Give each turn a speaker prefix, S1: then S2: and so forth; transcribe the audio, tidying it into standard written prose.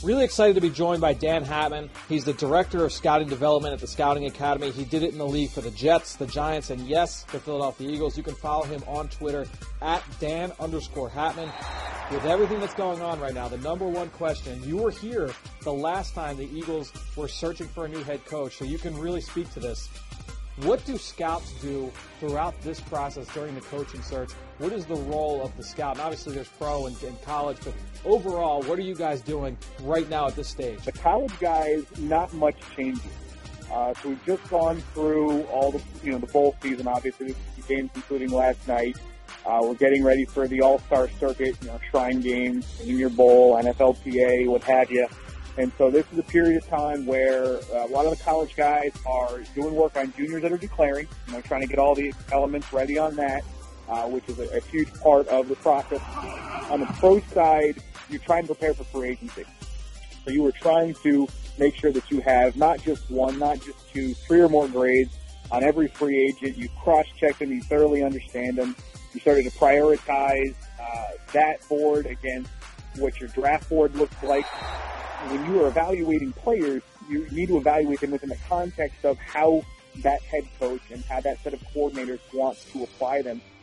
S1: Really excited to be joined by Dan Hatman. He's the Director of Scouting Development at the Scouting Academy. He did it in the league for the Jets, the Giants, and yes, the Philadelphia Eagles. You can follow him on Twitter at Dan_Hatman. With everything that's going on right now, the number one question, you were here the last time the Eagles were searching for a new head coach, so you can really speak to this. What do scouts do throughout this process during the coaching search? What is the role of the scout? And obviously there's pro and college, but overall, what are you guys doing right now at this stage?
S2: The college guys, not much changing. So we've just gone through all the bowl season, obviously, the games including last night. We're getting ready for the All-Star circuit, Shrine Games, Senior Bowl, NFLPA, what have you. And so this is a period of time where a lot of the college guys are doing work on juniors that are declaring, trying to get all the elements ready on that, which is a huge part of the process. On the pro side, you're trying to prepare for free agency. So you are trying to make sure that you have not just one, not just two, three or more grades on every free agent. You cross-check them, you thoroughly understand them. You started to prioritize that board against what your draft board looks like. When you are evaluating players, you need to evaluate them within the context of how that head coach and how that set of coordinators wants to apply them